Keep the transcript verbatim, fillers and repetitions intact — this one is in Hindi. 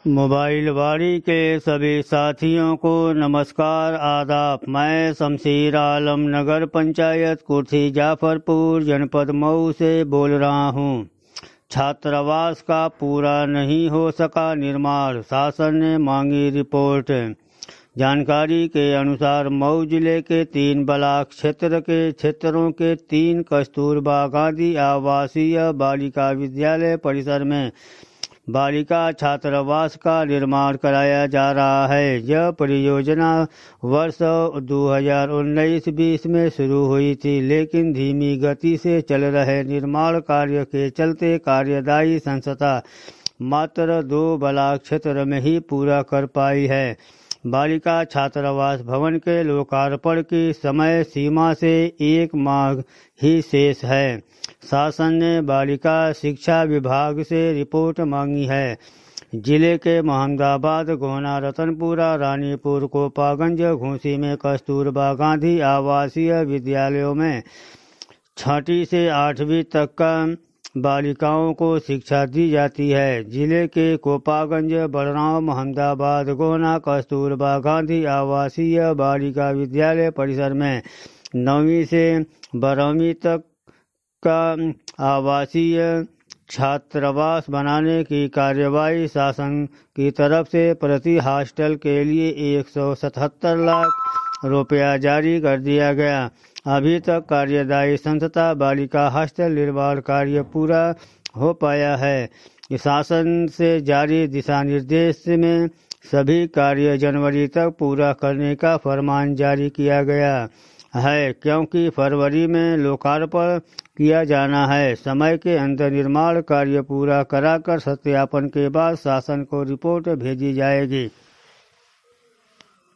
मोबाइल वाड़ी के सभी साथियों को नमस्कार आदाब। मैं शमशीर आलम नगर पंचायत कुर्सी जाफरपुर जनपद मऊ से बोल रहा हूँ। छात्रावास का पूरा नहीं हो सका निर्माण, शासन ने मांगी रिपोर्ट। जानकारी के अनुसार मऊ जिले के तीन ब्लॉक क्षेत्र के क्षेत्रों के तीन कस्तूरबा गांधी आवासीय बालिका विद्यालय परिसर में बालिका छात्रावास का निर्माण कराया जा रहा है। यह परियोजना वर्ष दो हज़ार उन्नीस बीस में शुरू हुई थी, लेकिन धीमी गति से चल रहे निर्माण कार्य के चलते कार्यदायी संस्था मात्र दो ब्लॉक क्षेत्र में ही पूरा कर पाई है। बालिका छात्रावास भवन के लोकार्पण की समय सीमा से एक माह ही शेष है। शासन ने बालिका शिक्षा विभाग से रिपोर्ट मांगी है। जिले के मोहम्मदाबाद, गोहना, रतनपुरा, रानीपुर, कोपागंज, घोसी में कस्तूरबा गांधी आवासीय विद्यालयों में छठी से आठवीं तक का बालिकाओं को शिक्षा दी जाती है। जिले के कोपागंज, बड़गांव, मोहम्मदाबाद, गोहना कस्तूरबा गांधी आवासीय बालिका विद्यालय परिसर में नौवीं से बारहवीं तक का आवासीय छात्रावास बनाने की कार्यवाही शासन की तरफ से प्रति हॉस्टल के लिए एक सौ सतहत्तर लाख रुपया जारी कर दिया गया। अभी तक कार्यदायी संस्था बालिका हॉस्टल निर्माण कार्य पूरा हो पाया है। शासन से जारी दिशा निर्देश में सभी कार्य जनवरी तक पूरा करने का फरमान जारी किया गया है, क्योंकि फरवरी में लोकार्पण किया जाना है। समय के अंदर निर्माण कार्य पूरा कराकर सत्यापन के बाद शासन को रिपोर्ट भेजी जाएगी।